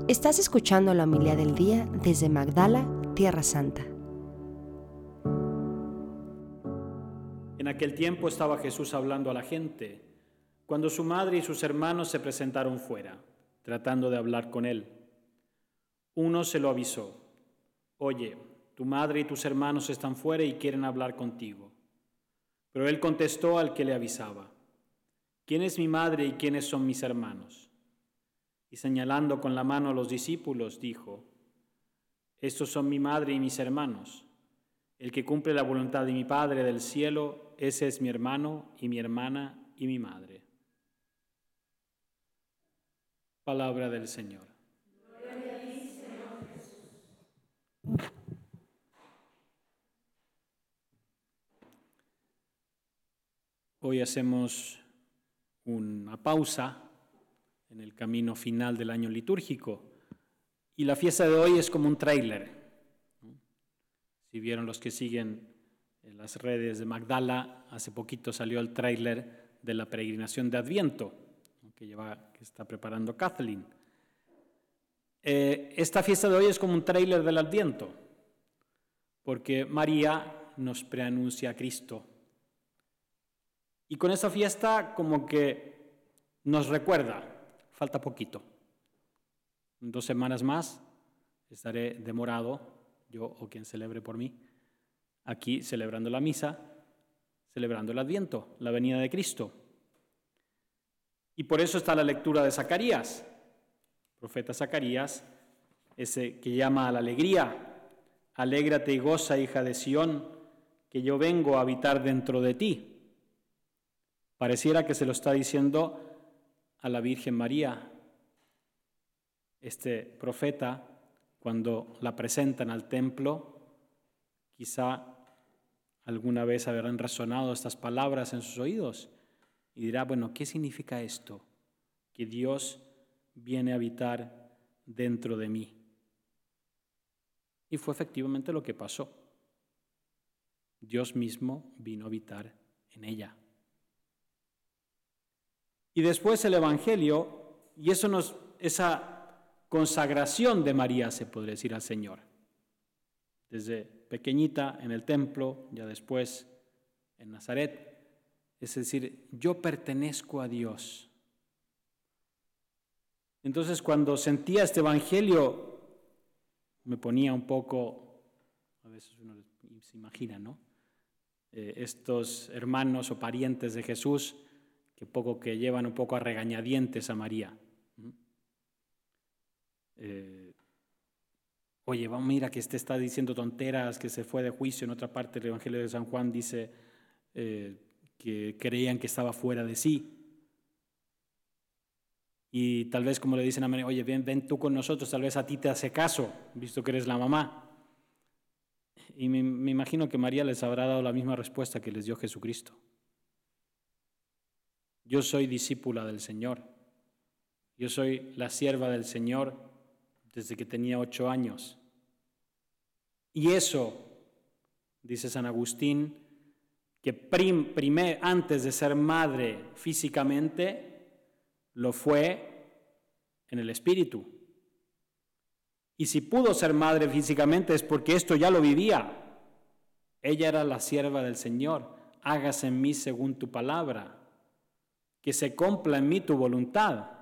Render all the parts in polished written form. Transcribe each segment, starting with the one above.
Estás escuchando la homilía del día desde Magdala, Tierra Santa. En aquel tiempo estaba Jesús hablando a la gente, cuando su madre y sus hermanos se presentaron fuera, tratando de hablar con él. Uno se lo avisó: «Oye, tu madre y tus hermanos están fuera y quieren hablar contigo». Pero él contestó al que le avisaba: «¿Quién es mi madre y quiénes son mis hermanos?». Y señalando con la mano a los discípulos, dijo: «Estos son mi madre y mis hermanos. El que cumple la voluntad de mi Padre del cielo, ese es mi hermano y mi hermana y mi madre». Palabra del Señor. Gloria a ti, Señor Jesús. Hoy hacemos una pausa en el camino final del año litúrgico y la fiesta de hoy es como un tráiler. Si vieron los que siguen en las redes de Magdala, hace poquito salió el tráiler de la peregrinación de Adviento que está preparando Kathleen. Esta fiesta de hoy es como un tráiler del Adviento, porque María nos preanuncia a Cristo. Y con esa fiesta como que nos recuerda, falta poquito. En 2 semanas más estaré demorado, yo o quien celebre por mí, aquí celebrando la misa, celebrando el Adviento, la venida de Cristo. Y por eso está la lectura de Zacarías, profeta Zacarías, ese que llama a la alegría: «Alégrate y goza, hija de Sión, que yo vengo a habitar dentro de ti». Pareciera que se lo está diciendo a la Virgen María. Este profeta, cuando la presentan al templo, quizá alguna vez habrán resonado estas palabras en sus oídos y dirá: bueno, ¿qué significa esto? Que Dios viene a habitar dentro de mí. Y fue efectivamente lo que pasó. Dios mismo vino a habitar en ella. Y después el Evangelio, y esa consagración de María, se podría decir, al Señor. Desde pequeñita en el templo, ya después en Nazaret. Es decir, yo pertenezco a Dios. Entonces, cuando sentía este Evangelio, me ponía un poco, a veces uno se imagina, ¿no? Estos hermanos o parientes de Jesús que llevan un poco a regañadientes a María. Oye, vamos, mira que está diciendo tonteras, que se fue de juicio. En otra parte del Evangelio de San Juan dice que creían que estaba fuera de sí. Y tal vez, como le dicen a María: oye, ven tú con nosotros, tal vez a ti te hace caso, visto que eres la mamá. Y me imagino que María les habrá dado la misma respuesta que les dio Jesucristo. Yo soy discípula del Señor. Yo soy la sierva del Señor desde que tenía 8 años. Y eso, dice San Agustín, que antes de ser madre físicamente, lo fue en el espíritu. Y si pudo ser madre físicamente es porque esto ya lo vivía. Ella era la sierva del Señor. Hágase en mí según tu palabra. Que se cumpla en mí tu voluntad.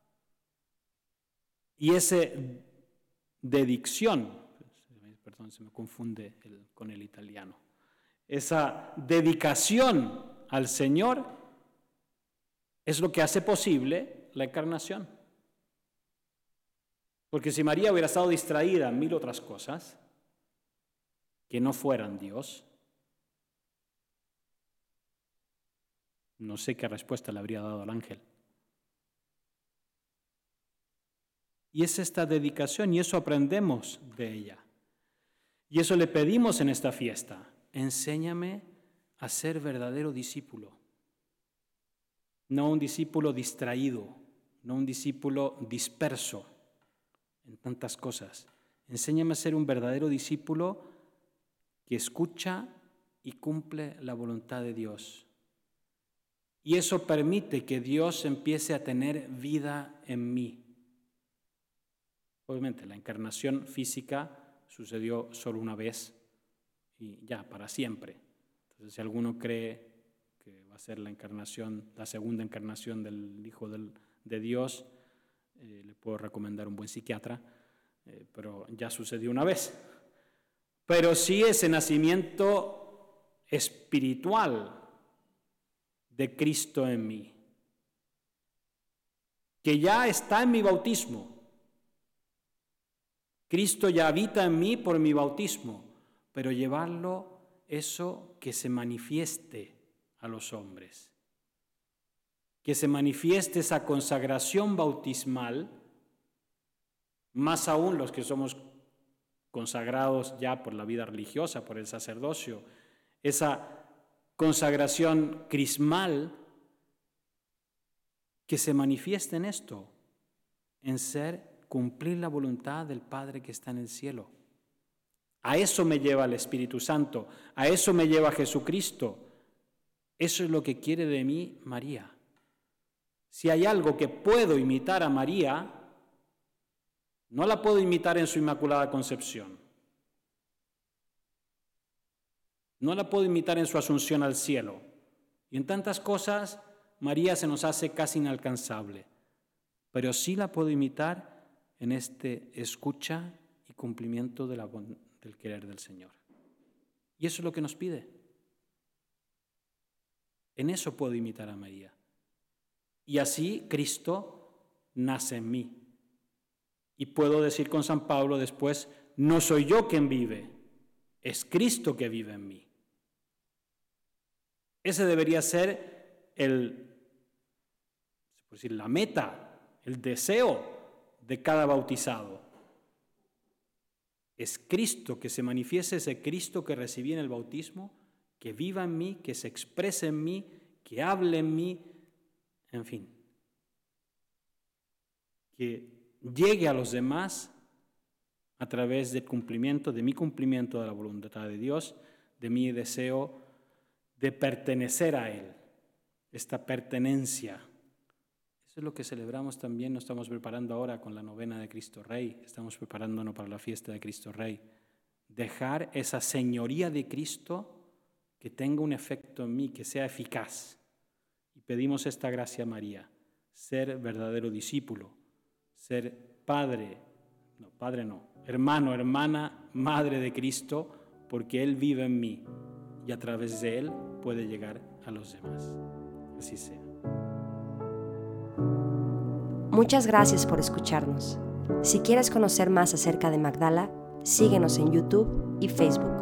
Y ese dedicción, perdón, se me confunde con el italiano, esa dedicación al Señor es lo que hace posible la encarnación. Porque si María hubiera estado distraída en 1000 otras cosas que no fueran Dios, no sé qué respuesta le habría dado al ángel. Y es esta dedicación, y eso aprendemos de ella. Y eso le pedimos en esta fiesta: enséñame a ser verdadero discípulo. No un discípulo distraído, no un discípulo disperso en tantas cosas. Enséñame a ser un verdadero discípulo que escucha y cumple la voluntad de Dios. Y eso permite que Dios empiece a tener vida en mí. Obviamente, la encarnación física sucedió solo una vez y ya, para siempre. Entonces, si alguno cree que va a ser la segunda encarnación del Hijo de Dios, le puedo recomendar un buen psiquiatra, pero ya sucedió una vez. Pero sí ese nacimiento espiritual de Cristo en mí, que ya está en mi bautismo. Cristo ya habita en mí por mi bautismo, pero llevarlo, eso que se manifieste a los hombres, que se manifieste esa consagración bautismal, más aún los que somos consagrados ya por la vida religiosa, por el sacerdocio, esa consagración crismal, que se manifieste en esto, en cumplir la voluntad del Padre que está en el cielo. A eso me lleva el Espíritu Santo, a eso me lleva Jesucristo. Eso es lo que quiere de mí María. Si hay algo que puedo imitar a María, no la puedo imitar en su Inmaculada Concepción. No la puedo imitar en su asunción al cielo. Y en tantas cosas, María se nos hace casi inalcanzable. Pero sí la puedo imitar en este escucha y cumplimiento del querer del Señor. Y eso es lo que nos pide. En eso puedo imitar a María. Y así Cristo nace en mí. Y puedo decir con San Pablo después, no soy yo quien vive, es Cristo que vive en mí. Ese debería ser la meta, el deseo de cada bautizado. Es Cristo, que se manifieste ese Cristo que recibí en el bautismo, que viva en mí, que se exprese en mí, que hable en mí, en fin, que llegue a los demás a través del cumplimiento, de mi cumplimiento de la voluntad de Dios, de mi deseo de pertenecer a Él, esta pertenencia. Eso es lo que celebramos también, nos estamos preparando ahora con la novena de Cristo Rey, estamos preparándonos para la fiesta de Cristo Rey. Dejar esa señoría de Cristo que tenga un efecto en mí, que sea eficaz. Y pedimos esta gracia a María, ser verdadero discípulo, ser hermano, hermana, madre de Cristo, porque Él vive en mí y a través de Él puede llegar a los demás. Así sea. Muchas gracias por escucharnos. Si quieres conocer más acerca de Magdala, síguenos en YouTube y Facebook.